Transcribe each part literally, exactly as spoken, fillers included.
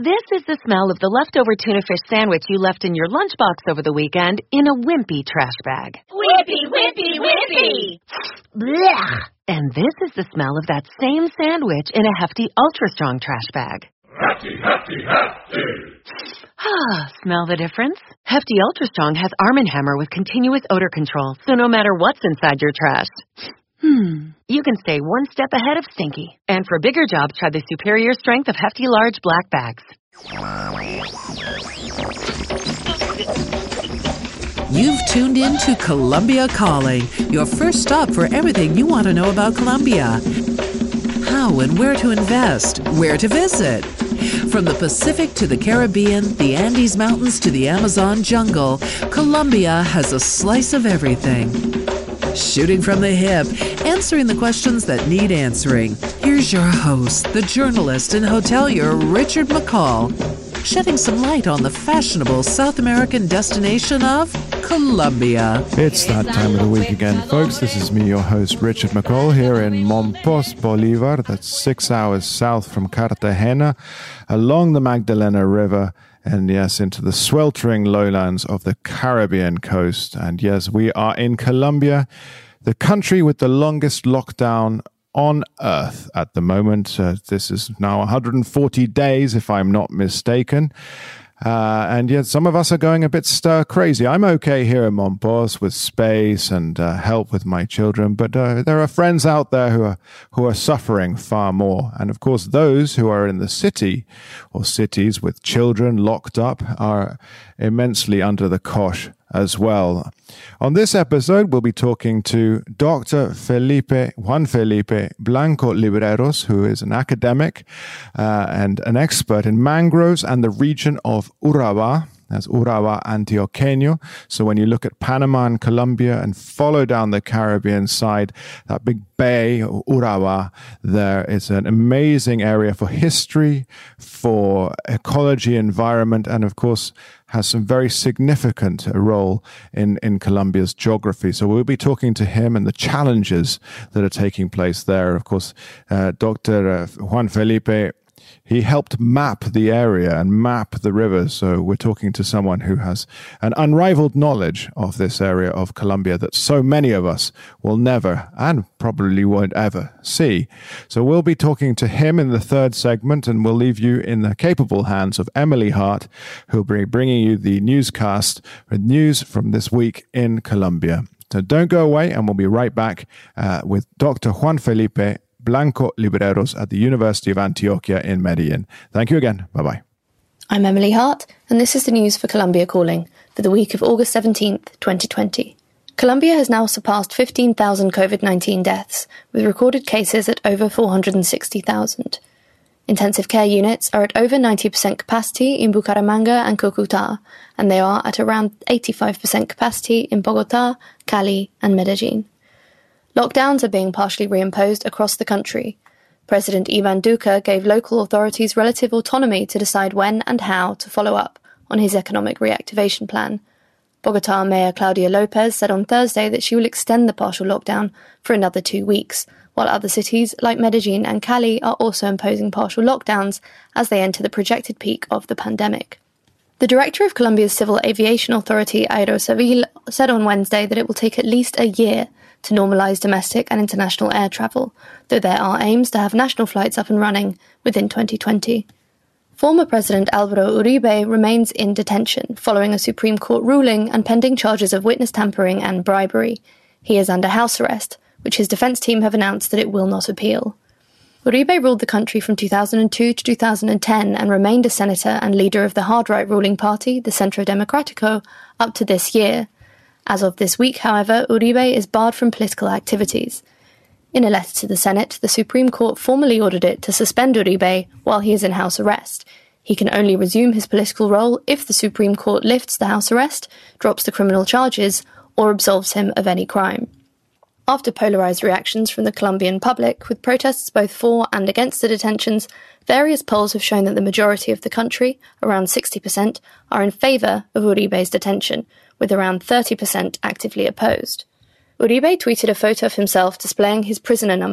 This is the smell of the leftover tuna fish sandwich you left in your lunchbox over the weekend in a wimpy trash bag. Wimpy, wimpy, wimpy! Blech! And this is the smell of that same sandwich in a hefty, ultra-strong trash bag. Hefty, hefty, hefty! Ah, smell the difference? Hefty Ultra Strong has Arm and Hammer with continuous odor control, so no matter what's inside your trash, hmm, you can stay one step ahead of stinky. And for bigger jobs, try the superior strength of Hefty Large Black Bags. You've tuned in to Colombia Calling, your first stop for everything you want to know about Colombia. How and where to invest, where to visit. From the Pacific to the Caribbean, the Andes Mountains to the Amazon jungle, Colombia has a slice of everything. Shooting from the hip, answering the questions that need answering. Here's your host, the journalist and hotelier Richard McCall, shedding some light on the fashionable South American destination of Colombia. It's that time of the week again, folks. This is me, your host, Richard McCall, here in Monpós, Bolivar. That's six hours south from Cartagena, along the Magdalena River, and yes, into the sweltering lowlands of the Caribbean coast. And yes, we are in Colombia, the country with the longest lockdown on Earth at the moment. Uh, this is now one hundred forty days, if I'm not mistaken. Uh, and yet some of us are going a bit stir crazy. I'm okay here in Monpós with space and uh, help with my children, but uh, there are friends out there who are who are suffering far more. And of course, those who are in the city or cities with children locked up are immensely under the cosh as well. On this episode, we'll be talking to Doctor Felipe, Juan Felipe Blanco Libreros, who is an academic uh, and an expert in mangroves and the region of Urabá. That's Urabá Antioqueño. So when you look at Panama and Colombia and follow down the Caribbean side, that big bay, Urabá, there is an amazing area for history, for ecology, environment, and of course has some very significant role in, in Colombia's geography. So we'll be talking to him and the challenges that are taking place there. Of course, uh, Doctor Juan Felipe, he helped map the area and map the rivers. So we're talking to someone who has an unrivaled knowledge of this area of Colombia that so many of us will never and probably won't ever see. So we'll be talking to him in the third segment, and we'll leave you in the capable hands of Emily Hart, who'll be bringing you the newscast with news from this week in Colombia. So don't go away, and we'll be right back uh, with Doctor Juan Felipe Blanco Libreros at the University of Antioquia in Medellin. Thank you again. Bye-bye. I'm Emily Hart, and this is the news for Colombia Calling for the week of August seventeenth, twenty twenty. Colombia has now surpassed fifteen thousand COVID nineteen deaths, with recorded cases at over four hundred sixty thousand. Intensive care units are at over ninety percent capacity in Bucaramanga and Cúcuta, and they are at around eighty-five percent capacity in Bogotá, Cali, and Medellin. Lockdowns are being partially reimposed across the country. President Iván Duque gave local authorities relative autonomy to decide when and how to follow up on his economic reactivation plan. Bogotá Mayor Claudia López said on Thursday that she will extend the partial lockdown for another two weeks, while other cities like Medellin and Cali are also imposing partial lockdowns as they enter the projected peak of the pandemic. The director of Colombia's Civil Aviation Authority, Aerocivil, said on Wednesday that it will take at least a year to normalise domestic and international air travel, though there are aims to have national flights up and running within twenty twenty. Former President Álvaro Uribe remains in detention following a Supreme Court ruling and pending charges of witness tampering and bribery. He is under house arrest, which his defence team have announced that it will not appeal. Uribe ruled the country from two thousand two to two thousand ten and remained a senator and leader of the hard-right ruling party, the Centro Democrático, up to this year. As of this week, however, Uribe is barred from political activities. In a letter to the Senate, the Supreme Court formally ordered it to suspend Uribe while he is in house arrest. He can only resume his political role if the Supreme Court lifts the house arrest, drops the criminal charges, or absolves him of any crime. After polarised reactions from the Colombian public, with protests both for and against the detentions, various polls have shown that the majority of the country, around sixty percent, are in favour of Uribe's detention, with around thirty percent actively opposed. Uribe tweeted a photo of himself displaying his prisoner number,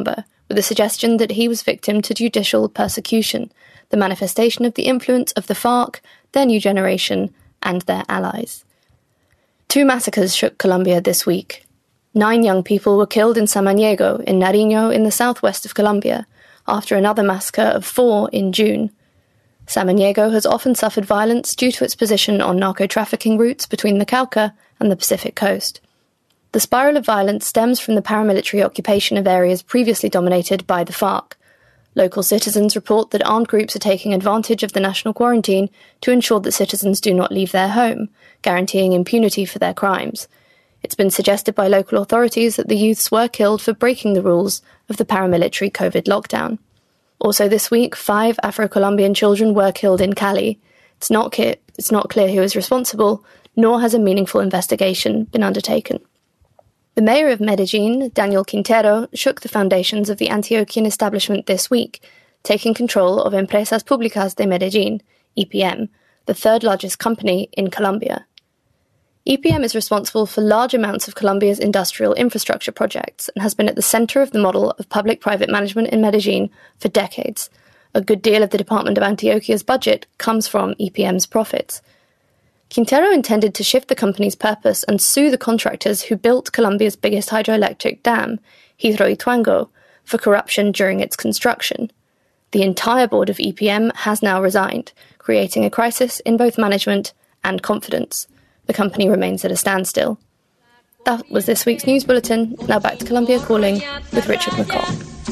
with a suggestion that he was victim to judicial persecution, the manifestation of the influence of the FARC, their new generation, and their allies. Two massacres shook Colombia this week. Nine young people were killed in Samaniego, in Nariño, in the southwest of Colombia, after another massacre of four in June. Samaniego has often suffered violence due to its position on narco-trafficking routes between the Cauca and the Pacific coast. The spiral of violence stems from the paramilitary occupation of areas previously dominated by the FARC. Local citizens report that armed groups are taking advantage of the national quarantine to ensure that citizens do not leave their home, guaranteeing impunity for their crimes. It's been suggested by local authorities that the youths were killed for breaking the rules of the paramilitary COVID lockdown. Also this week, five Afro-Colombian children were killed in Cali. It's not, ki- it's not clear who is responsible, nor has a meaningful investigation been undertaken. The mayor of Medellin, Daniel Quintero, shook the foundations of the Antioquian establishment this week, taking control of Empresas Públicas de Medellín, E P M, the third largest company in Colombia. E P M is responsible for large amounts of Colombia's industrial infrastructure projects and has been at the centre of the model of public-private management in Medellin for decades. A good deal of the Department of Antioquia's budget comes from E P M's profits. Quintero intended to shift the company's purpose and sue the contractors who built Colombia's biggest hydroelectric dam, Hidroituango, for corruption during its construction. The entire board of E P M has now resigned, creating a crisis in both management and confidence. The company remains at a standstill. That was this week's news bulletin. Now back to Colombia Calling with Richard McCall.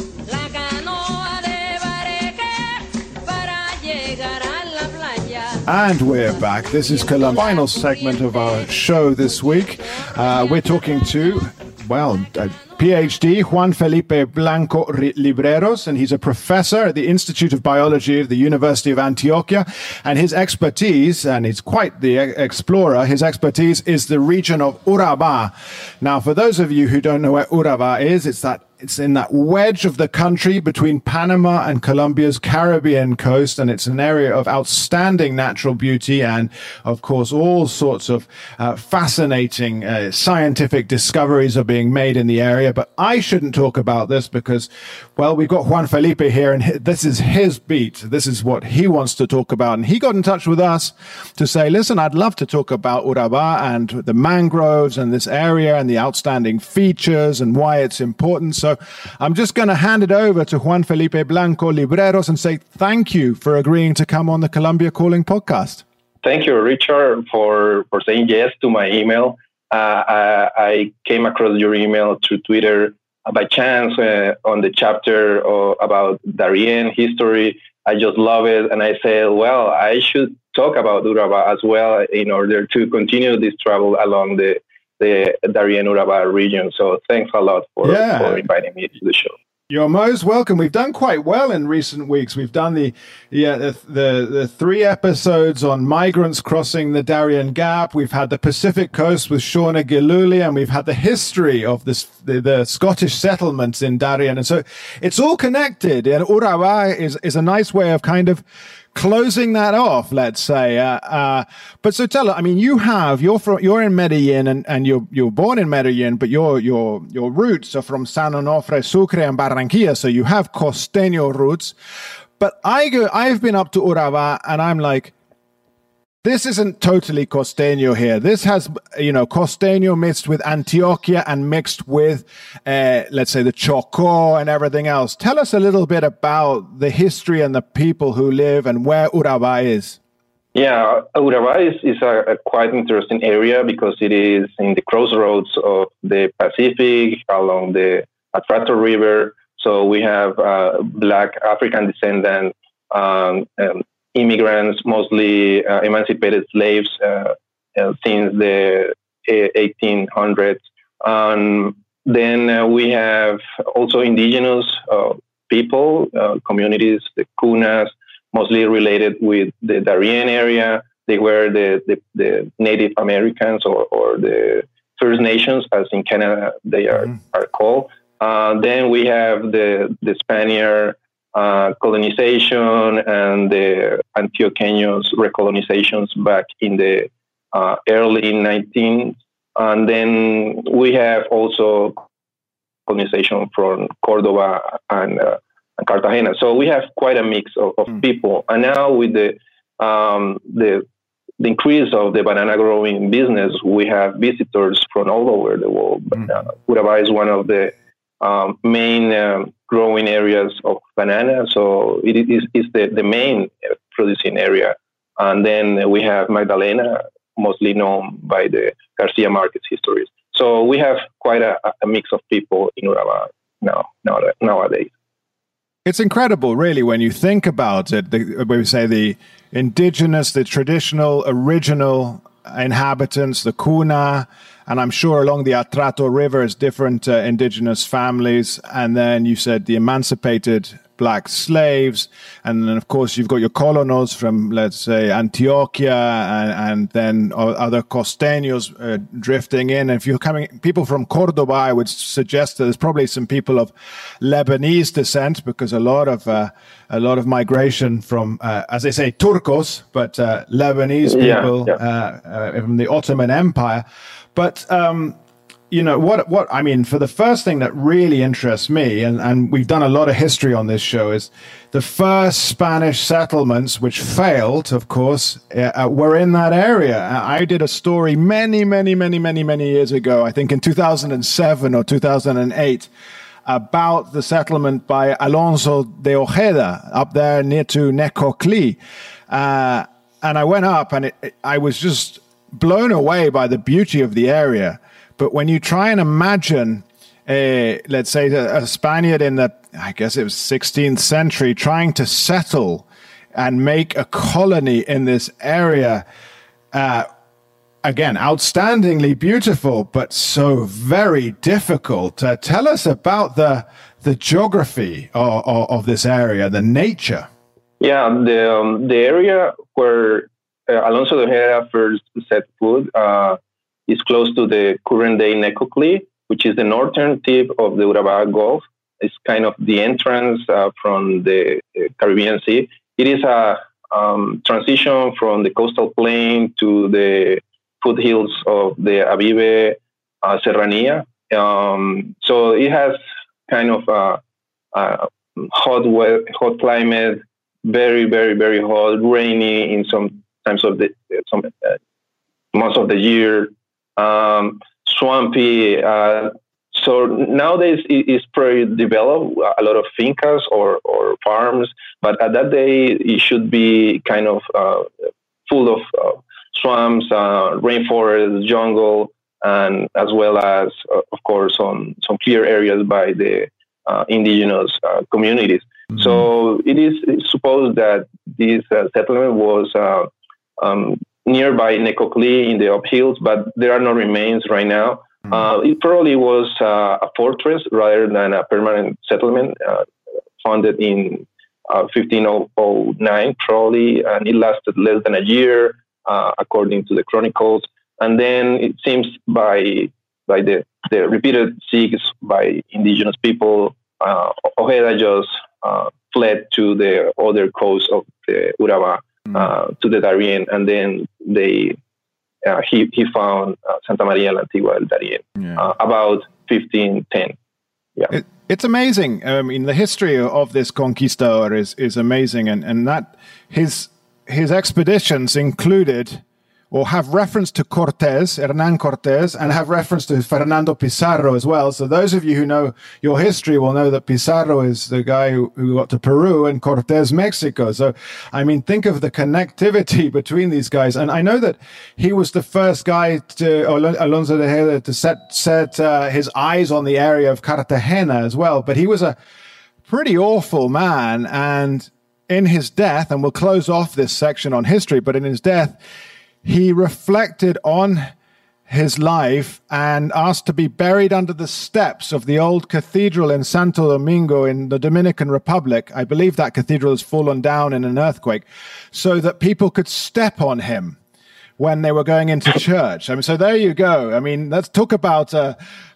And we're back. This is the final segment of our show this week. Uh, we're talking to, well, uh, PhD Juan Felipe Blanco Libreros, and he's a professor at the Institute of Biology of the University of Antioquia. And his expertise, and he's quite the explorer, his expertise is the region of Urabá. Now, for those of you who don't know where Urabá is, it's that It's in that wedge of the country between Panama and Colombia's Caribbean coast, and it's an area of outstanding natural beauty and, of course, all sorts of uh, fascinating uh, scientific discoveries are being made in the area. But I shouldn't talk about this because, well, we've got Juan Felipe here, and this is his beat. This is what he wants to talk about. And he got in touch with us to say, listen, I'd love to talk about Urabá and the mangroves and this area and the outstanding features and why it's important. So So I'm just going to hand it over to Juan Felipe Blanco Libreros and say thank you for agreeing to come on the Colombia Calling podcast. Thank you, Richard, for, for saying yes to my email. Uh, I, I came across your email through Twitter uh, by chance uh, on the chapter uh, about Darien history. I just love it. And I said, well, I should talk about Urabá as well in order to continue this travel along the the Darien Urabá region. So thanks a lot for, yeah. for inviting me to the show. You're most welcome. We've done quite well in recent weeks. We've done the yeah the, the the three episodes on migrants crossing the Darien Gap. We've had the Pacific Coast with Shauna Gillooly, and we've had the history of this the, the Scottish settlements in Darien. And so it's all connected. And Urabá is is a nice way of kind of closing that off, let's say. Uh, uh, but so tell us, I mean, you have, you're from, you're in Medellin and, and you're, you're born in Medellin, but your, your, your roots are from San Onofre, Sucre and Barranquilla. So you have costeño roots, but I go, I've been up to Urabá and I'm like, this isn't totally costeño here. This has, you know, costeño mixed with Antioquia and mixed with, uh, let's say, the Chocó and everything else. Tell us a little bit about the history and the people who live and where Urabá is. Yeah, Urabá is, is a, a quite interesting area because it is in the crossroads of the Pacific along the Atrato River. So we have uh, Black African descendant um, um, immigrants, mostly uh, emancipated slaves uh, uh, since the eighteen hundreds. Um, then uh, we have also indigenous uh, people, uh, communities, the Cunas, mostly related with the Darien area. They were the, the, the Native Americans or, or the First Nations, as in Canada they are, mm. are called. Uh, then we have the, the Spaniard Uh, colonization and the Antioqueños recolonizations back in the uh, early nineteenth. And then we have also colonization from Cordoba and, uh, and Cartagena. So we have quite a mix of, of mm. people. And now with the, um, the the increase of the banana growing business, we have visitors from all over the world. Mm. Uh, Urabá is one of the um, main um, growing areas of banana. So it is is the, the main producing area. And then we have Magdalena, mostly known by the Garcia Marquez histories. So we have quite a, a mix of people in Urabá now, now nowadays. It's incredible, really, when you think about it. The, when we say the indigenous, the traditional, original inhabitants, the Kuna, and I'm sure along the Atrato River is different uh, indigenous families. And then you said the emancipated black slaves. And then, of course, you've got your colonos from, let's say, Antioquia, and, and then other costeños uh, drifting in. And if you're coming, people from Cordoba, I would suggest that there's probably some people of Lebanese descent, because a lot of uh, a lot of migration from, uh, as they say, Turcos, but uh, Lebanese people yeah, yeah. Uh, uh, from the Ottoman Empire. But um, you know, what, what, I mean, for the first thing that really interests me, and, and we've done a lot of history on this show, is the first Spanish settlements, which failed, of course, uh, were in that area. I did a story many, many, many, many, many years ago, I think in two thousand seven or two thousand eight, about the settlement by Alonso de Ojeda, up there near to Necoclí. Uh, and I went up, and it, it, I was just blown away by the beauty of the area. But when you try and imagine, a, let's say, a, a Spaniard in the, I guess it was sixteenth century, trying to settle and make a colony in this area, uh, again, outstandingly beautiful, but so very difficult. Uh, tell us about the the geography of, of, of this area, the nature. Yeah, the um, the area where uh, Alonso de Ojeda first set foot uh, is close to the current-day Necoclí, which is the northern tip of the Urabá Gulf. It's kind of the entrance uh, from the Caribbean Sea. It is a um, transition from the coastal plain to the foothills of the Abibe uh, Serranía. Um, so it has kind of a, a hot, wet, hot climate, very, very, very hot, rainy in some times of the some uh, months of the year. Um, swampy. Uh, so nowadays it is pretty developed, a lot of fincas or, or farms, but at that day it should be kind of uh, full of uh, swamps, uh, rainforest, jungle, and as well as, uh, of course, on some clear areas by the uh, indigenous uh, communities. Mm-hmm. So it is supposed that this uh, settlement was uh, um, nearby Necoclí in the uphills, but there are no remains right now. Mm-hmm. Uh, it probably was uh, a fortress rather than a permanent settlement, uh, founded in uh, fifteen oh nine, probably, and it lasted less than a year, uh, according to the chronicles. And then it seems by by the, the repeated sieges by indigenous people, uh, Ojeda just uh, fled to the other coast of the Urabá, mm-hmm. uh, to the Darién, and then they uh, he he found uh, Santa Maria la Antigua del Darién yeah. uh, about fifteen ten. Yeah, it, it's amazing. I mean, the history of this conquistador is is amazing, and and that his his expeditions included, or have reference to Cortés, Hernán Cortés, and have reference to Fernando Pizarro as well. So those of you who know your history will know that Pizarro is the guy who, who got to Peru and Cortés, Mexico. So, I mean, think of the connectivity between these guys. And I know that he was the first guy to, Alonso de Ojeda, to set, set uh, his eyes on the area of Cartagena as well. But he was a pretty awful man. And in his death, and we'll close off this section on history, but in his death, he reflected on his life and asked to be buried under the steps of the old cathedral in Santo Domingo in the Dominican Republic. I believe that cathedral has fallen down in an earthquake, so that people could step on him when they were going into church. I mean, so there you go. I mean, let's talk about uh,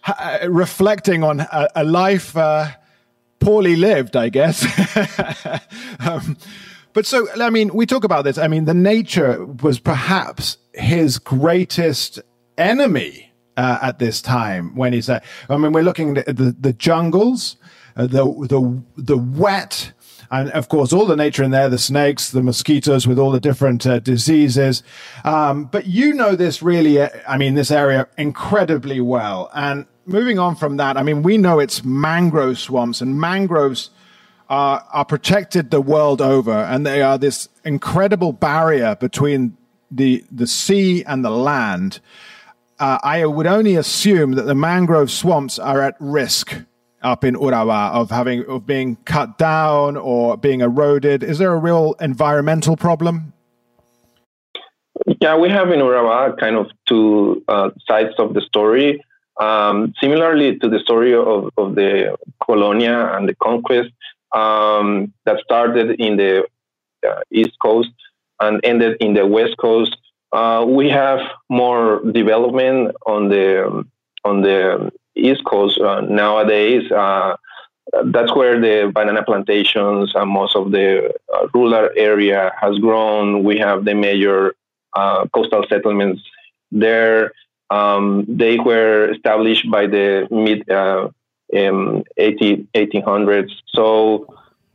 reflecting on a, a life uh, poorly lived, I guess. um, But so, I mean, we talk about this. I mean, the nature was perhaps his greatest enemy. uh, at this time? When is that? I mean, we're looking at the, the jungles, uh, the, the, the wet, and of course, all the nature in there, the snakes, the mosquitoes with all the different uh, diseases. Um, but you know this really, uh, I mean, this area incredibly well. And moving on from that, I mean, we know it's mangrove swamps, and mangroves are, are protected the world over. And they are this incredible barrier between the, the sea and the land. Uh, I would only assume that the mangrove swamps are at risk up in Urabá of having of being cut down or being eroded. Is there a real environmental problem? Yeah, we have in Urabá kind of two uh, sides of the story. Um, similarly to the story of, of the Colonia and the conquest um, that started in the uh, East Coast and ended in the West Coast, uh, we have more development on the on the East Coast uh, nowadays. Uh, that's where the banana plantations and most of the uh, rural area has grown. We have the major uh, coastal settlements there. Um, they were established by the mid uh, um, eighteen hundreds. So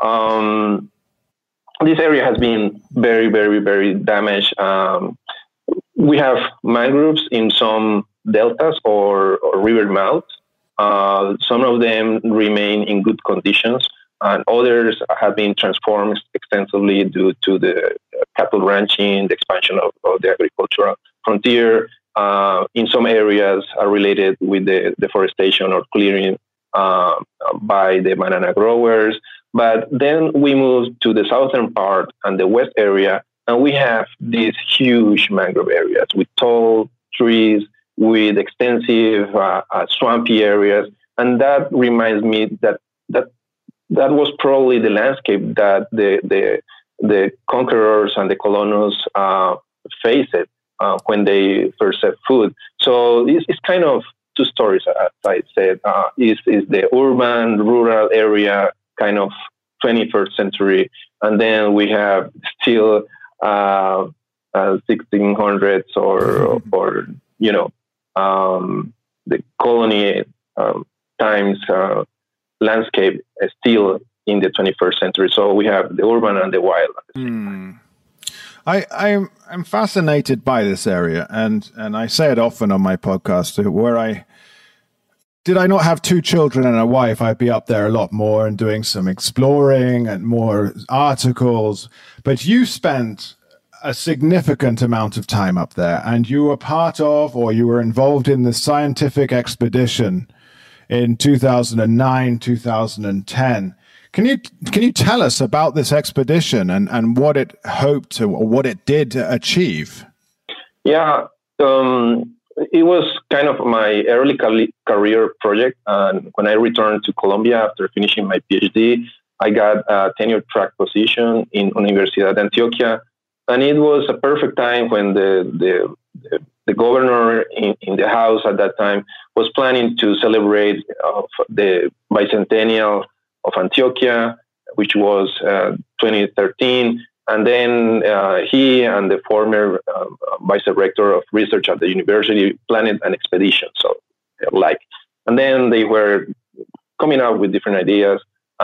um, this area has been very, very, very damaged. Um, we have mangroves in some deltas or, or river mouths. Uh, some of them remain in good conditions, and others have been transformed extensively due to the cattle ranching, the expansion of, of the agricultural frontier. Uh, in some areas are related with the deforestation or clearing uh, by the banana growers. But then we move to the southern part and the west area, and we have these huge mangrove areas with tall trees, with extensive uh, uh, swampy areas. And that reminds me that that that was probably the landscape that the the, the conquerors and the colonials uh, faced uh, when they first set foot. So it's, it's kind of two stories, as I said. Uh, is is the urban, rural area, kind of twenty-first century, and then we have still uh, uh, sixteen hundreds or or you know um, the colony um, times uh, landscape is still in the twenty-first century. So we have the urban and the wild. Mm. I, I'm I'm fascinated by this area, and and I say it often on my podcast. Where I did I not have two children and a wife, I'd be up there a lot more and doing some exploring and more articles. But you spent a significant amount of time up there, and you were part of, or you were involved in the scientific expedition in two thousand nine, two thousand ten. Can you can you tell us about this expedition and, and what it hoped to, or what it did achieve? Yeah, um, it was kind of my early career project. And when I returned to Colombia after finishing my PhD, I got a tenure track position in Universidad de Antioquia. And it was a perfect time when the the, the, the governor in, in the house at that time was planning to celebrate uh, the bicentennial of Antioquia, which was uh, twenty thirteen. And then uh, he and the former uh, vice rector of research at the university planned an expedition. So, like, and then they were coming up with different ideas.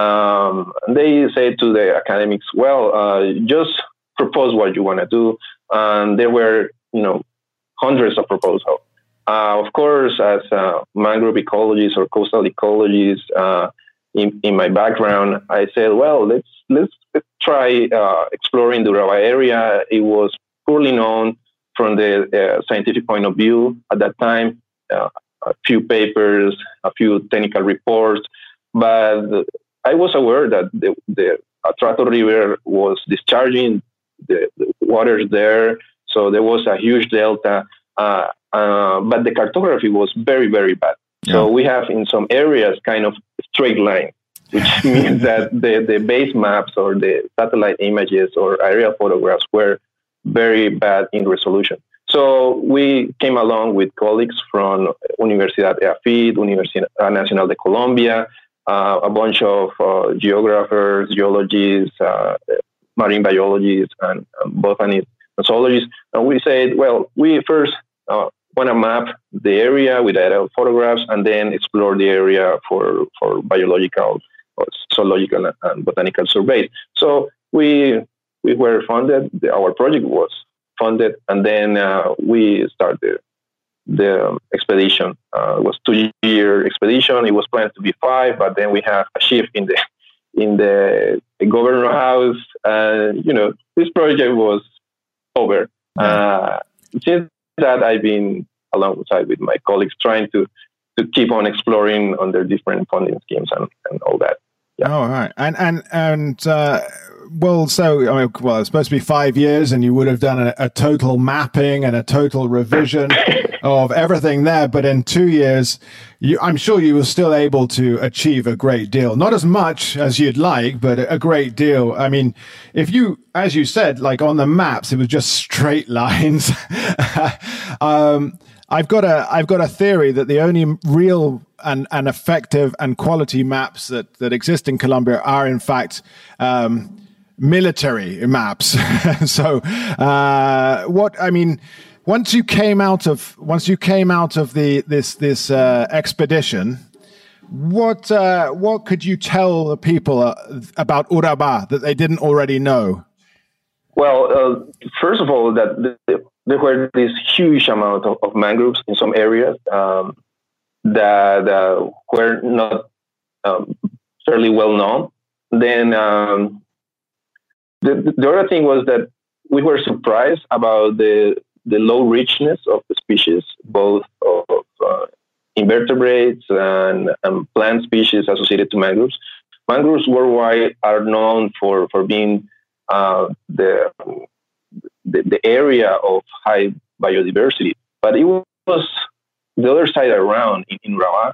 Um, and they said to the academics, well, uh, just propose what you want to do. And there were, you know, hundreds of proposals. Uh, of course, as uh, mangrove ecologists or coastal ecologists, uh, in, in my background, I said, well, let's let's, let's try uh, exploring the Urabá area. It was poorly known from the uh, scientific point of view at that time. Uh, a few papers, a few technical reports, but I was aware that the, the Atrato River was discharging the, the waters there, so there was a huge delta. Uh, uh, but the cartography was very, very bad. Yeah. So we have in some areas kind of straight line, which means that the, the base maps or the satellite images or aerial photographs were very bad in resolution. So we came along with colleagues from Universidad E A F I D, Universidad Nacional de Colombia, uh, a bunch of uh, geographers, geologists, uh, marine biologists, and um, botanists, and zoologists. And we said, well, we first uh, want to map the area with aerial photographs and then explore the area for, for biological, or zoological, and botanical surveys. So we we were funded. Our project was funded, and then uh, we started the expedition. Uh, it was two year expedition. It was planned to be five, but then we have a shift in the in the, the governor house. Uh, you know, this project was over. Uh, since that, I've been alongside with my colleagues trying to to keep on exploring under different funding schemes and, and all that. Yeah. Oh, right. And, and, and, uh, well, so, I mean, well, it's supposed to be five years and you would have done a, a total mapping and a total revision of everything there. But in two years, you, I'm sure you were still able to achieve a great deal. Not as much as you'd like, but a great deal. I mean, if you, as you said, like on the maps, it was just straight lines. um, I've got a I've got a theory that the only real and, and effective and quality maps that, that exist in Colombia are in fact um, military maps. So uh, what I mean, once you came out of once you came out of the this this uh, expedition, what uh, what could you tell the people uh, about Urabá that they didn't already know? Well, uh, first of all, that the, the, there were this huge amount of, of mangroves in some areas um, that uh, were not um, fairly well known. Then um, the, the other thing was that we were surprised about the the low richness of the species, both of uh, invertebrates and, and plant species associated to mangroves. Mangroves worldwide are known for, for being uh, the, the the area of high biodiversity, but it was the other side around in, in Urabá.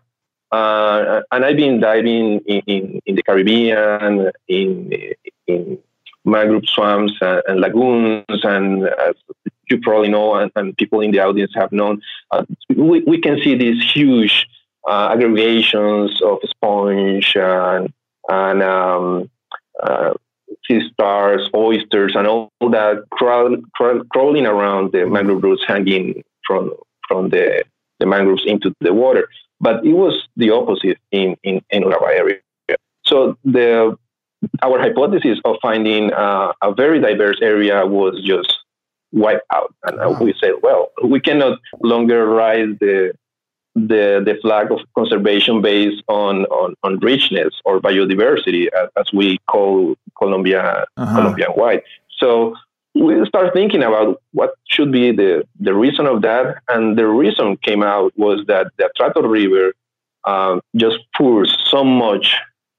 Uh, and I've been diving in, in, in the Caribbean, in in mangrove swamps and, and lagoons, and as you probably know, and, and people in the audience have known, uh, we, we can see these huge uh, aggregations of sponge and, and um, uh, sea stars, oysters, and all that crawl, crawl, crawling around the mangrove roots, hanging from from the, the mangroves into the water. But it was the opposite in, in, in Urabá area. So the our hypothesis of finding uh, a very diverse area was just wiped out. And wow. we said, well, we cannot longer raise the the the flag of conservation based on, on, on richness or biodiversity, as, as we call Colombia, uh-huh. Colombian-wide. So we start thinking about what should be the, the reason of that. And the reason came out was that the Atrato River um, just pours so much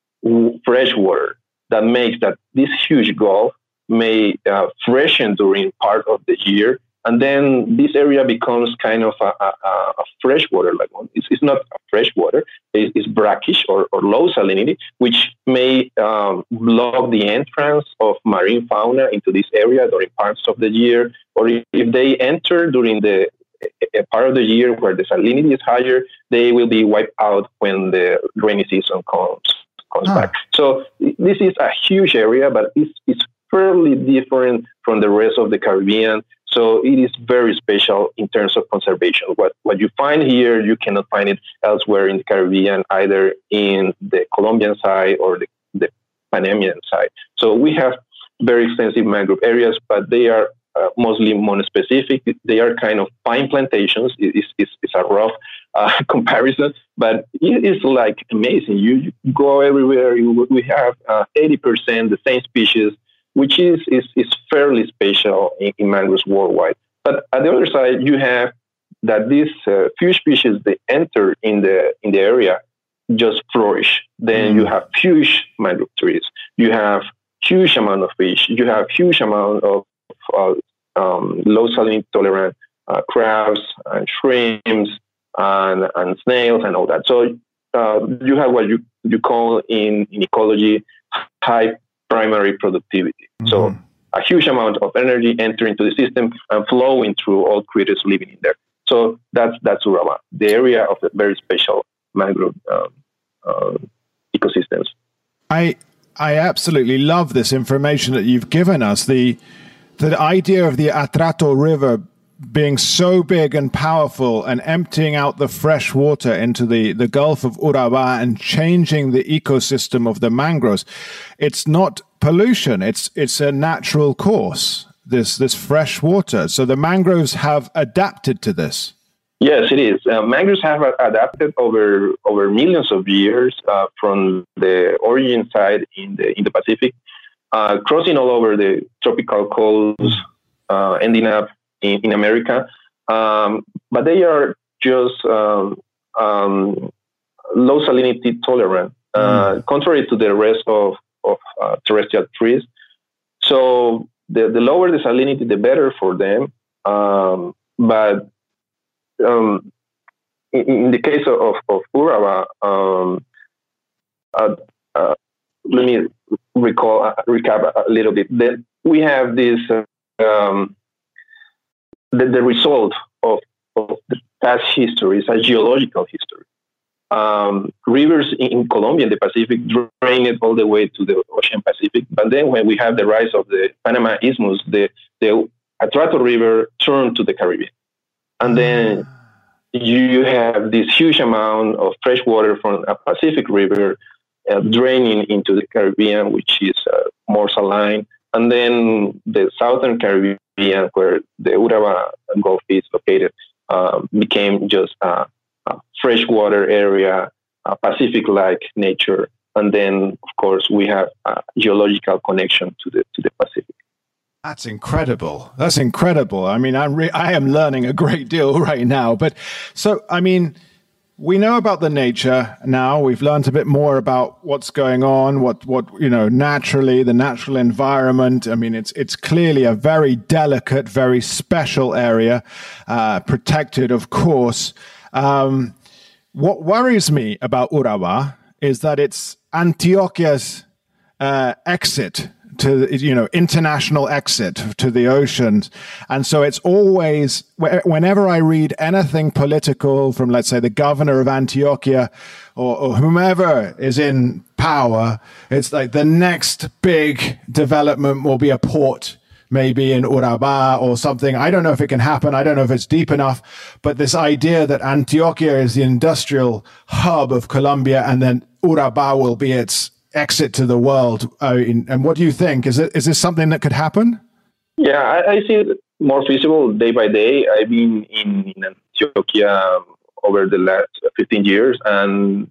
fresh water that makes that this huge gulf may uh, freshen during part of the year. And then this area becomes kind of a, a, a freshwater lagoon. It's, it's not a freshwater, it's, it's brackish or, or low salinity, which may um, block the entrance of marine fauna into this area during parts of the year. Or if, if they enter during the a part of the year where the salinity is higher, they will be wiped out when the rainy season comes comes huh. back. So this is a huge area, but it's, it's fairly different from the rest of the Caribbean. So it is very special in terms of conservation. What what you find here, you cannot find it elsewhere in the Caribbean, either in the Colombian side or the, the Panamanian side. So we have very extensive mangrove areas, but they are uh, mostly monospecific. They are kind of pine plantations. It's, it's, it's a rough uh, comparison, but it is like amazing. You, you go everywhere. You, we have uh, eighty percent the same species, which is, is, is fairly special in, in mangroves worldwide. But at the other side, you have that these uh, few species, they enter in the in the area, just flourish. Then mm. you have huge mangrove trees. You have huge amount of fish. You have huge amount of uh, um, low salinity tolerant uh, crabs and shrimps and, and snails and all that. So uh, you have what you, you call in, in ecology high primary productivity. Mm-hmm. So a huge amount of energy entering into the system and flowing through all creatures living in there. So that's that's Urabá, the area of the very special mangrove um, uh, ecosystems. I I absolutely love this information that you've given us. The the idea of the Atrato River being so big and powerful and emptying out the fresh water into the, the Gulf of Urabá and changing the ecosystem of the mangroves. It's not pollution. It's it's a natural course, this this fresh water. So the mangroves have adapted to this. Yes, it is. Uh, mangroves have adapted over over millions of years uh, from the origin side in the in the Pacific, uh, crossing all over the tropical coast, uh, ending up in, in America. Um, but they are just um, um, low salinity tolerant, uh, mm. contrary to the rest of, of uh, terrestrial trees. So the, the lower the salinity, the better for them. Um, but um, in, in the case of, of, of Urabá, um, uh, uh, let me recall, uh, recap a little bit. That we have this, uh, um, the, the result of, of the past history is a geological history. Um, rivers in, in Colombia, in the Pacific, drain it all the way to the Ocean Pacific. But then when we have the rise of the Panama Isthmus, the, the Atrato River turned to the Caribbean. And then you have this huge amount of fresh water from a Pacific river uh, draining into the Caribbean, which is uh, more saline. And then the southern Caribbean, where the Urabá Gulf is located, uh, became just a, a freshwater area, a Pacific-like nature. And then, of course, we have a geological connection to the to the Pacific. That's incredible. That's incredible. I mean, I'm re- I am learning a great deal right now. But so, I mean, we know about the nature now. We've learned a bit more about what's going on, what, what you know, naturally, the natural environment. I mean, it's it's clearly a very delicate, very special area, uh, protected, of course. Um, what worries me about Urabá is that it's Antioquia's uh, exit to, you know, international exit to the oceans. And so it's always, whenever I read anything political from, let's say, the governor of Antioquia or, or whomever is in power, it's like the next big development will be a port, maybe in Urabá or something. I don't know if it can happen. I don't know if it's deep enough. But this idea that Antioquia is the industrial hub of Colombia and then Urabá will be its exit to the world. Uh, in, and what do you think? Is it is this something that could happen? Yeah, I, I see it more feasible day by day. I've been in, in Antioquia over the last fifteen years, and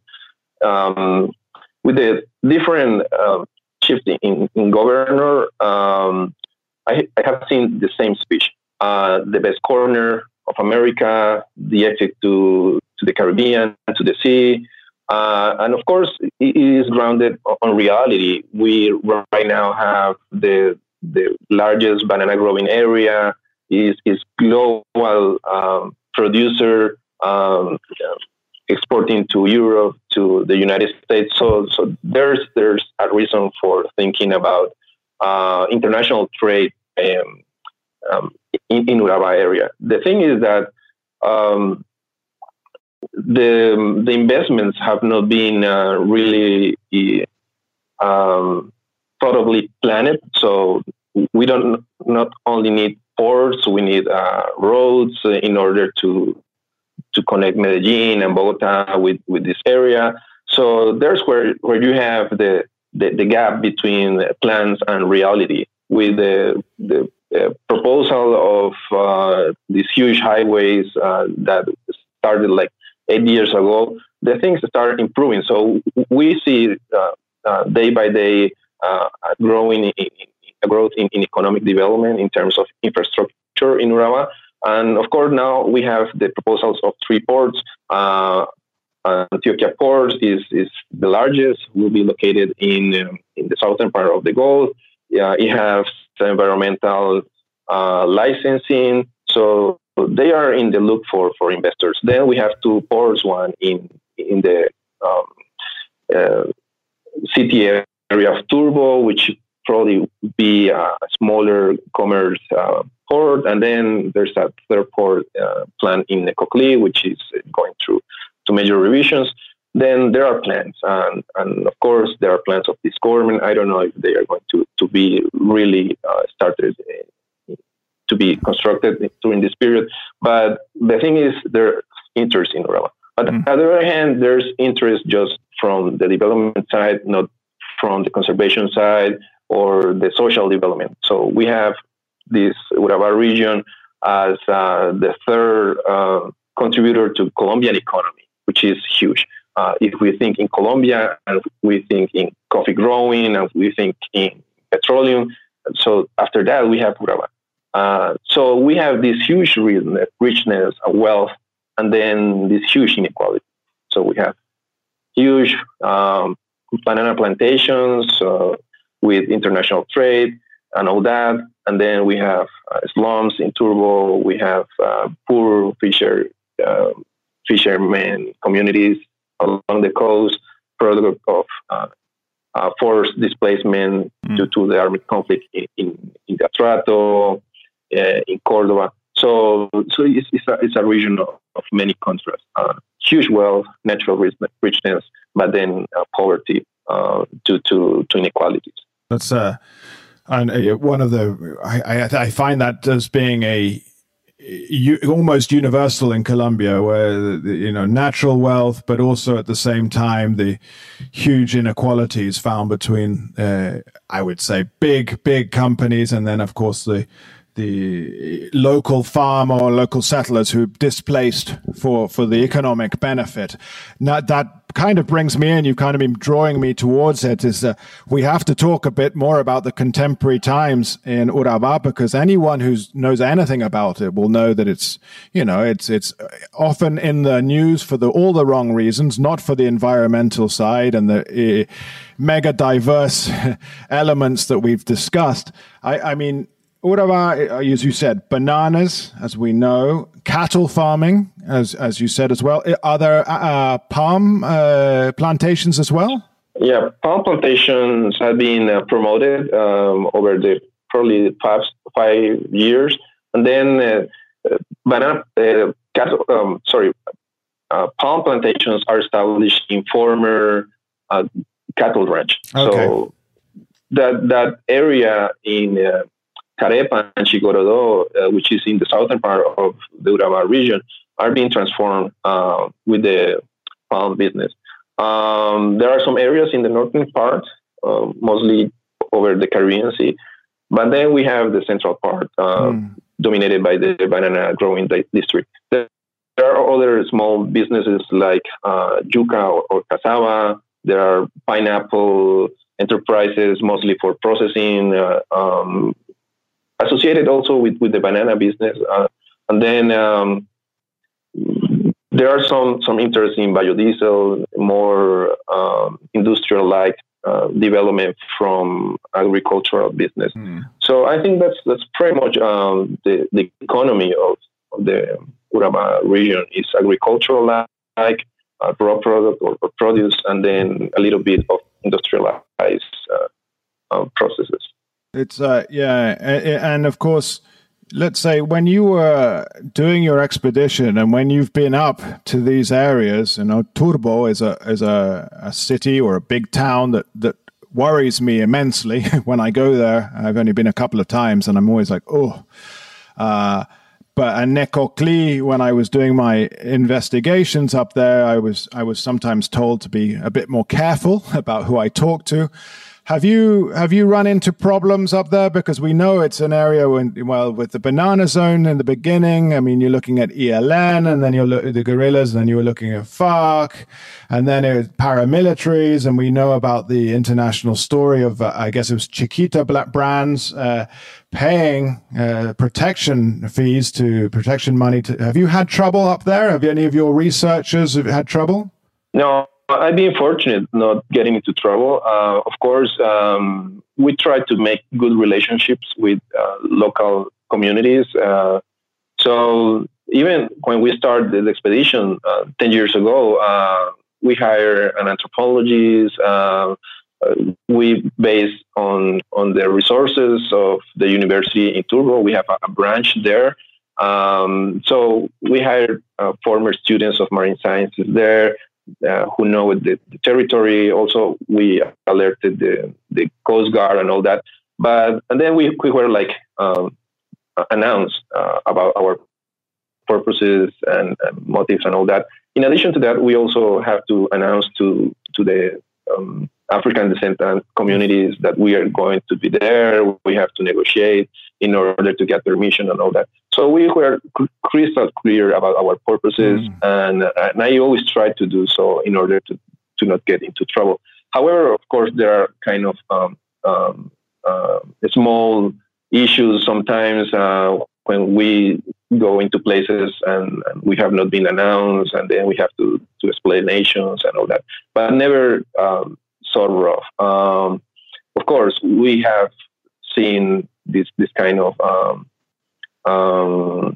um, with the different uh, shifting in, in governor, um, I, I have seen the same speech. Uh, the best corner of America, the exit to, to the Caribbean, to the sea. Uh, and of course, it is grounded on reality. We right now have the the largest banana growing area, is is global um, producer, um, exporting to Europe, to the United States. So so there's there's a reason for thinking about uh, international trade um, um, in, in Urabá area. The thing is that um, the the investments have not been uh, really um, thoroughly planned. So we don't not only need ports, we need uh, roads in order to to connect Medellin and Bogota with, with this area. So there's where, where you have the, the, the gap between plans and reality. With the the uh, proposal of uh, these huge highways uh, that started like eight years ago, the things started improving. So we see uh, uh, day by day uh, growing in, in, growth in, in economic development in terms of infrastructure in Urabá. And of course, now we have the proposals of three ports. Uh, Antioquia Port is, is the largest, will be located in um, in the southern part of the Gulf. Yeah, it has environmental uh, licensing. So they are in the look for, for investors. Then we have two ports, one in in the um, uh, city area of Turbo, which probably be a smaller commerce uh, port. And then there's a third port uh, plant in Necoclí, which is going through two major revisions. Then there are plans, and, and of course there are plans of this government. I don't know if they are going to, to be really uh, started to be constructed during this period. But the thing is, there's interest in Urabá. But mm. on the other hand, there's interest just from the development side, not from the conservation side or the social development. So we have this Urabá region as uh, the third uh, contributor to Colombian economy, which is huge. Uh, if we think in Colombia, and we think in coffee growing, and we think in petroleum, so after that we have Urabá. Uh, so we have this huge richness, wealth, and then this huge inequality. So we have huge um, banana plantations uh, with international trade and all that. And then we have uh, slums in Turbo. We have uh, poor fisher, uh, fishermen communities along the coast, product of uh, uh, forced displacement mm. due to the armed conflict in, in, in the Atrato, uh, in Cordoba. So, so it's, it's, a, it's a region of, of many contrasts. Uh, huge wealth, natural richness, but then uh, poverty uh, due to, to inequalities. That's uh, and uh, one of the I, I I find that as being a you, almost universal in Colombia, where the, you know natural wealth, but also at the same time the huge inequalities found between uh, I would say big big companies and then of course the the local farmer or local settlers who displaced for, for the economic benefit. Now, that kind of brings me in, you've kind of been drawing me towards it, is that we have to talk a bit more about the contemporary times in Urabá, because anyone who knows anything about it will know that it's, you know, it's it's often in the news for the all the wrong reasons, not for the environmental side and the uh, mega diverse elements that we've discussed. I, I mean, Urabá, as you said, bananas, as we know, cattle farming, as as you said as well. Are there uh, palm uh, plantations as well? Yeah, palm plantations have been uh, promoted um, over the probably the past five years, and then uh, banana uh, cattle. Um, sorry, uh, palm plantations are established in former uh, cattle ranch. Okay. So that that area in uh, Carepa and Chigorodó, uh, which is in the southern part of the Urabá region, are being transformed uh, with the palm business. Um, there are some areas in the northern part, uh, mostly over the Caribbean Sea, but then we have the central part uh, mm. dominated by the banana growing district. There are other small businesses like uh, yuca or, or cassava. There are pineapple enterprises, mostly for processing, uh, um, associated also with, with the banana business. Uh, and then um, there are some, some interest in biodiesel, more um, industrial-like uh, development from agricultural business. Mm. So I think that's that's pretty much um, the, the economy of, of the Urabá region is agricultural-like, uh, raw product or, or produce, and then a little bit of industrialized uh, uh, processes. It's uh yeah, and of course, let's say when you were doing your expedition and when you've been up to these areas, you know, Turbo is a is a, a city or a big town that that worries me immensely when I go there. I've only been a couple of times, and I'm always like, oh. Uh, but at Necoclí, when I was doing my investigations up there, I was I was sometimes told to be a bit more careful about who I talk to. Have you have you run into problems up there? Because we know it's an area when, well, with the banana zone in the beginning, I mean, you're looking at E L N, and then you're looking at the guerrillas, and then you were looking at FARC, and then it was paramilitaries, and we know about the international story of, uh, I guess it was Chiquita brands uh, paying uh, protection fees to protection money. To, have you had trouble up there? Have any of your researchers have had trouble? No. I've been fortunate not getting into trouble. Uh, of course, um, we try to make good relationships with uh, local communities. Uh, so even when we started the expedition uh, ten years ago, uh, we hired an anthropologist. Uh, we based on, on the resources of the university in Turbo. We have a, a branch there. Um, so we hired uh, former students of marine sciences there. Uh, who know the, the territory. Also, we alerted the, the Coast Guard and all that. But and then we, we were like um, announce uh, about our purposes and, and motives and all that. In addition to that, we also have to announce to to the um, African descendant communities that we are going to be there. We have to negotiate in order to get permission and all that. So we were crystal clear about our purposes, mm. and, and I always try to do so in order to, to not get into trouble. However, of course, there are kind of um, um, uh, small issues sometimes uh, when we go into places and, and we have not been announced, and then we have to do explanations and all that, but never um, so rough. Um, of course, we have seen this this kind of um, um,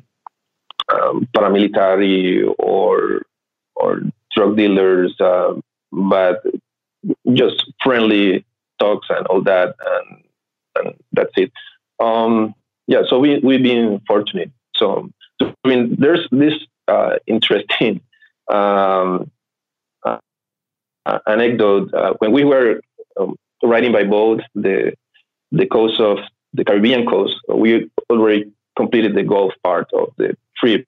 um, paramilitary or or drug dealers, uh, but just friendly talks and all that, and and that's it. Um, yeah, so we we've been fortunate. So I mean, there's this uh, interesting um, uh, anecdote uh, when we were um, riding by boat the the coast of the Caribbean coast. We already completed the Gulf part of the trip.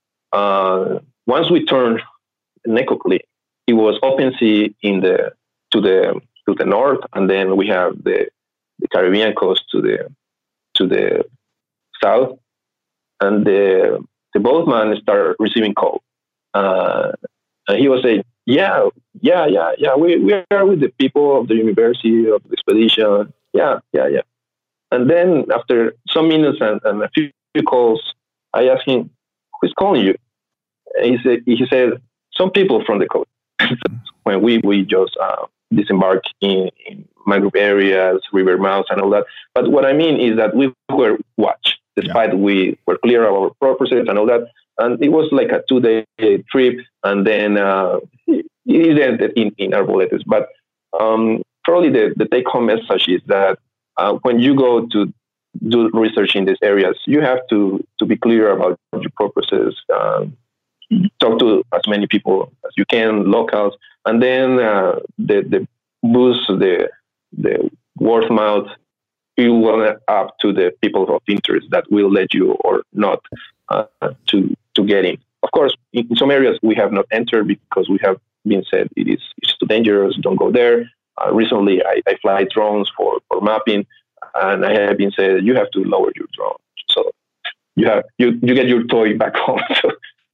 Uh, once we turned Necoclí, it was open sea in the to the to the north, and then we have the, the Caribbean coast to the to the south. And the the boatman started receiving calls, uh, and he was saying, "Yeah, yeah, yeah, yeah. We we are with the people of the university of the expedition. Yeah, yeah, yeah." And then after some minutes and, and a few calls, I asked him, "Who's calling you?" And he said, "He said some people from the coast." When we we just uh, disembarked in, in mangrove areas, river mouths, and all that. But what I mean is that we were watched. Despite yeah. we were clear of our purposes and all that. And it was like a two-day trip, and then uh, it ended in, in Arboletes. But um, probably the, the take-home message is that uh, when you go to do research in these areas, you have to, to be clear about your purposes, um, talk to as many people as you can, locals, and then uh, the, the boost the, the word of mouth. You will up to the people of interest that will let you or not uh, to to get in. Of course, in, in some areas we have not entered because we have been said it is it's too dangerous. Don't go there. Uh, recently, I, I fly drones for, for mapping, and I have been said you have to lower your drone. So you have you, you get your toy back home. so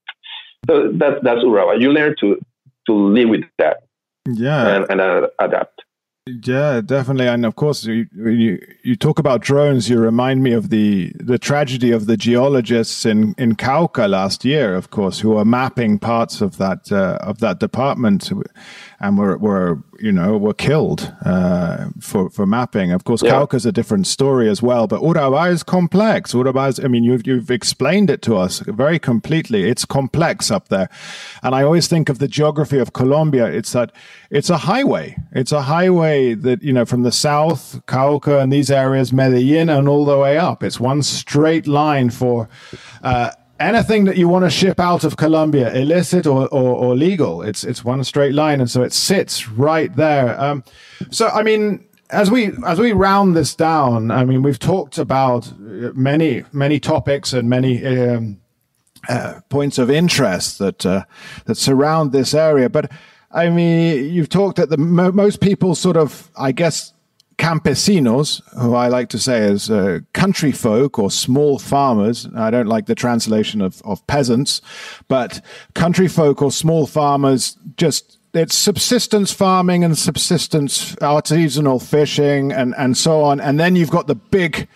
so that's that's Urawa. You learn to to live with that. Yeah, and, and uh, adapt. Yeah, definitely. And of course, you, you you talk about drones, you remind me of the the tragedy of the geologists in, in Cauca last year, of course, who were mapping parts of that uh, of that department and were, were you know, were killed uh, for, for mapping. Of course, yeah. Cauca's a different story as well, but Urabá is complex. Urabá is, I mean, you've, you've explained it to us very completely. It's complex up there. And I always think of the geography of Colombia. It's that it's a highway. It's a highway that, you know, from the south, Cauca and these areas, Medellin, and all the way up. It's one straight line for uh, anything that you want to ship out of Colombia, illicit or, or, or legal. It's it's one straight line, and so it sits right there. Um, so, I mean, as we as we round this down, I mean, we've talked about many many topics and many um, uh, points of interest that uh, that surround this area, but. I mean, you've talked that the mo- most people sort of, I guess, campesinos, who I like to say is uh, country folk or small farmers. I don't like the translation of, of peasants, but country folk or small farmers, just it's subsistence farming and subsistence artisanal fishing and, and so on. And then you've got the big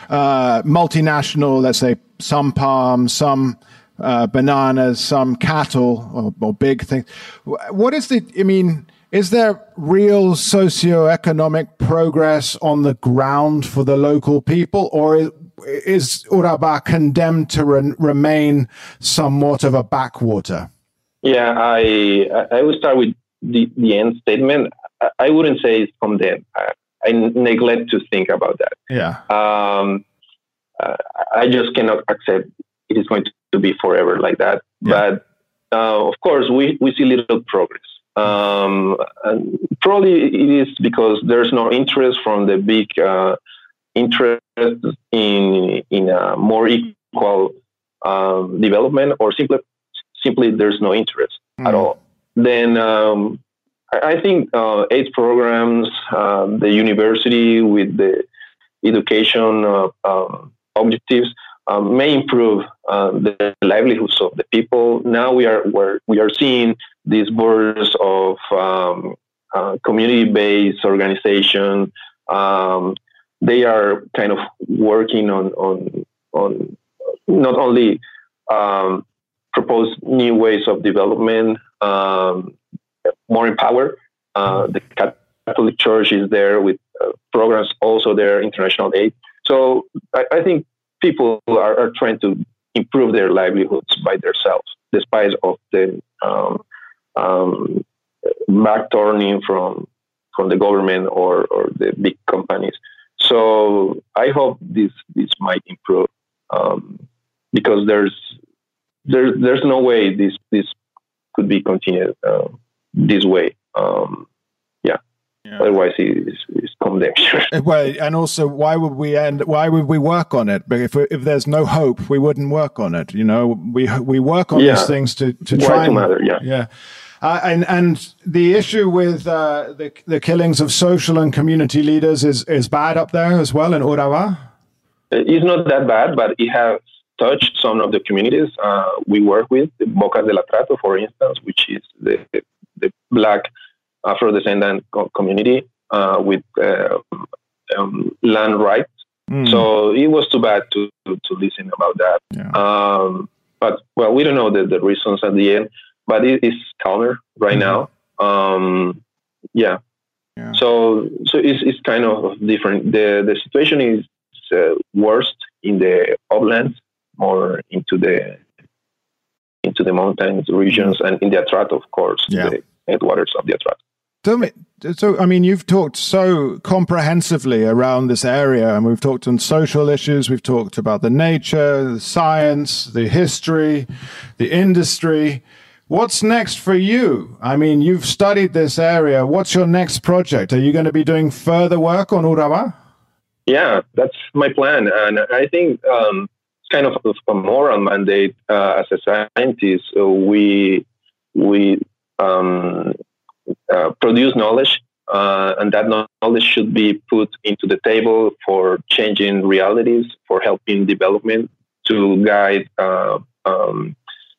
uh, multinational, let's say, some palm, some Uh, bananas, some cattle, or, or big things. What is the, I mean, is there real socioeconomic progress on the ground for the local people, or is, is Urabá condemned to re- remain somewhat of a backwater? Yeah, I I would start with the, the end statement. I, I wouldn't say it's condemned. I, I neglect to think about that. Yeah. Um, uh, I just cannot accept it is going to to be forever like that. Yeah. But uh, of course, we, we see little progress. Um, and probably it is because there's no interest from the big uh, interest in in a more equal um, development, or simply simply there's no interest mm. at all. Then um, I, I think uh, AIDS programs, uh, the university with the education uh, um, objectives um, may improve uh, the livelihoods of the people. Now we are where we are seeing these bursts of um, uh, community-based organization. Um, they are kind of working on on on not only um, propose new ways of development, um, more empowered. Uh, the Catholic Church is there with uh, programs, also there, international aid. So I, I think people are, are trying to improve their livelihoods by themselves, despite of the um, um, back turning from from the government or, or the big companies. So I hope this this might improve um, because there's there's there's no way this this could be continued uh, this way. Um, yeah. yeah. Otherwise, it's, it's condemned. Well, and also, why would we end? Why would we work on it? But if if there's no hope, we wouldn't work on it. You know, we we work on yeah. these things to to why try to and matter. Yeah. Yeah. Uh, and and the issue with uh, the the killings of social and community leaders is, is bad up there as well in Urabá? It's not that bad, but it has touched some of the communities uh, we work with. Bocas del Atrato, for instance, which is the the Black Afro-descendant co- community uh, with uh, um, land rights. Mm. So it was too bad to to listen about that. Yeah. Um, but well, we don't know the, the reasons at the end. But it is calmer right mm-hmm. now. Um, yeah. yeah. So so it's it's kind of different. The the situation is uh, worst in the uplands, more into the into the mountains regions, mm-hmm. and in the Atrato, of course, yeah. the headwaters of the Atrato. Tell me, so I mean, you've talked so comprehensively around this area, and we've talked on social issues. We've talked about the nature, the science, the history, the industry. What's next for you? I mean, you've studied this area. What's your next project? Are you going to be doing further work on Urabá? Yeah, that's my plan. And I think um, it's kind of a moral mandate uh, as a scientist. So we we um, uh, produce knowledge, uh, and that knowledge should be put into the table for changing realities, for helping development, to guide uh, um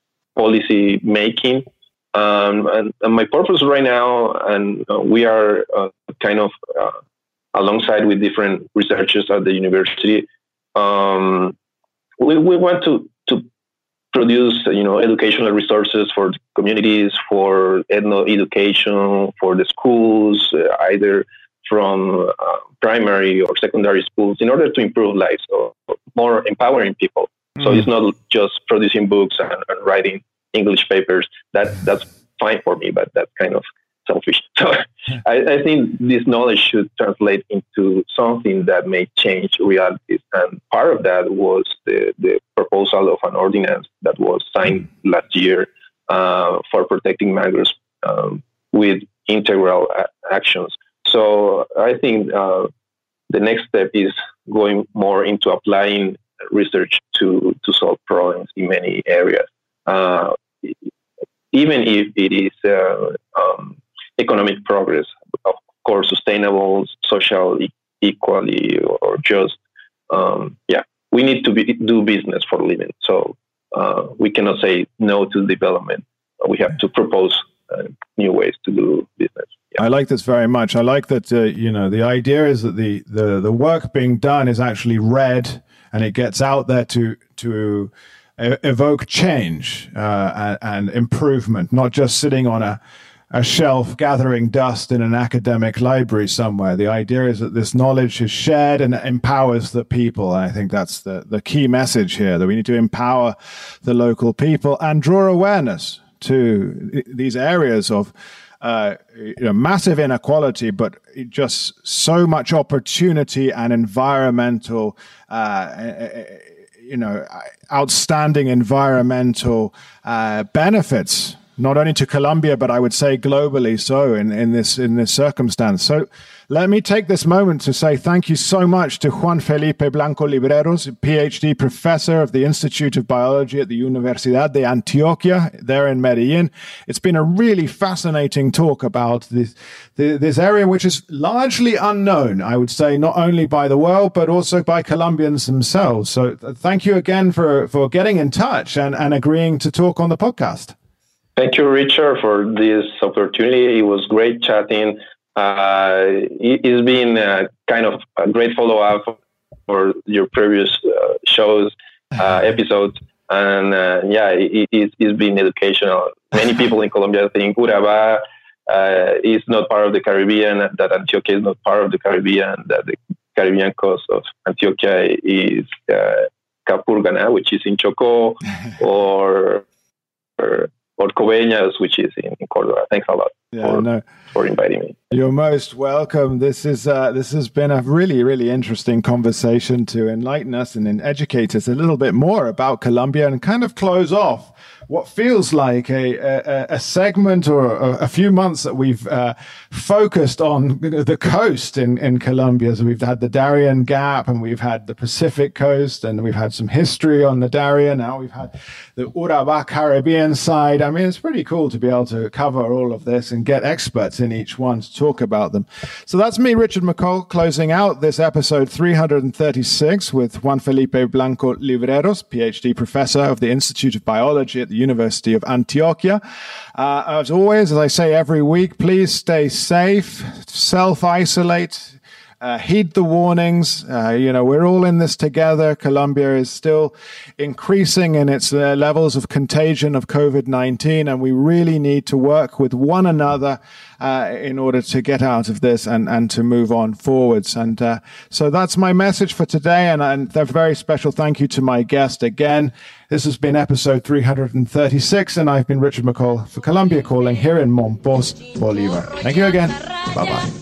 policy making, um, and, and my purpose right now, and uh, we are uh, kind of uh, alongside with different researchers at the university. Um, we we want to to produce you know educational resources for the communities, for ethno education, for the schools, uh, either from uh, primary or secondary schools, in order to improve lives, or more empowering people. So it's not just producing books and, and writing English papers. That that's fine for me, but that's kind of selfish. So I, I think this knowledge should translate into something that may change realities. And part of that was the, the proposal of an ordinance that was signed last year uh, for protecting mangroves um, with integral a- actions. So I think uh, the next step is going more into applying research to, to solve problems in many areas, uh, even if it is uh, um, economic progress, of course, sustainable, social e- equality, or just, um, yeah, we need to be, do business for a living. So uh, we cannot say no to development. We have to propose uh, new ways to do business. Yeah. I like this very much. I like that, uh, you know, the idea is that the, the, the work being done is actually read, and it gets out there to to evoke change uh, and, and improvement, not just sitting on a, a shelf gathering dust in an academic library somewhere. The idea is that this knowledge is shared and empowers the people. And I think that's the, the key message here, that we need to empower the local people and draw awareness to these areas of Uh, you know, massive inequality, but just so much opportunity and environmental, uh, you know, outstanding environmental uh, benefits not only to Colombia, but I would say globally so in, in this in this circumstance. So let me take this moment to say thank you so much to Juan Felipe Blanco Libreros, a PhD professor of the Institute of Biology at the Universidad de Antioquia there in Medellin. It's been a really fascinating talk about this, this area, which is largely unknown, I would say, not only by the world, but also by Colombians themselves. So thank you again for, for getting in touch and, and agreeing to talk on the podcast. Thank you, Richard, for this opportunity. It was great chatting. Uh, it's been uh, kind of a great follow-up for your previous uh, shows, uh, episodes. And uh, yeah, it, it, it's been educational. Many people in Colombia think Urabá uh, is not part of the Caribbean, that Antioquia is not part of the Caribbean, that the Caribbean coast of Antioquia is uh, Capurganá, which is in Chocó, or, or or Coveñas, which is in, in Córdoba. Thanks a lot yeah, for, no. for inviting me. You're most welcome. This is uh, this has been a really, really interesting conversation to enlighten us and educate us a little bit more about Colombia and kind of close off what feels like a, a, a segment or a, a few months that we've uh, focused on the coast in, in Colombia. So we've had the Darien Gap and we've had the Pacific coast and we've had some history on the Darien. Now we've had the Urabá Caribbean side. I mean, it's pretty cool to be able to cover all of this and get experts in each one to talk about them. So that's me, Richard McCall, closing out this episode three hundred thirty-six with Juan Felipe Blanco Libreros, PhD professor of the Institute of Biology at the University of Antioquia. Uh, as always, as I say every week, please stay safe, self-isolate, Uh, heed the warnings. Uh, you know, we're all in this together. Colombia is still increasing in its uh, levels of contagion of COVID nineteen, and we really need to work with one another uh, in order to get out of this and, and to move on forwards. And uh, so that's my message for today, and, and a very special thank you to my guest again. This has been episode three hundred thirty-six, and I've been Richard McCall for Colombia Calling here in Monpós, Bolívar. Thank you again. Bye-bye.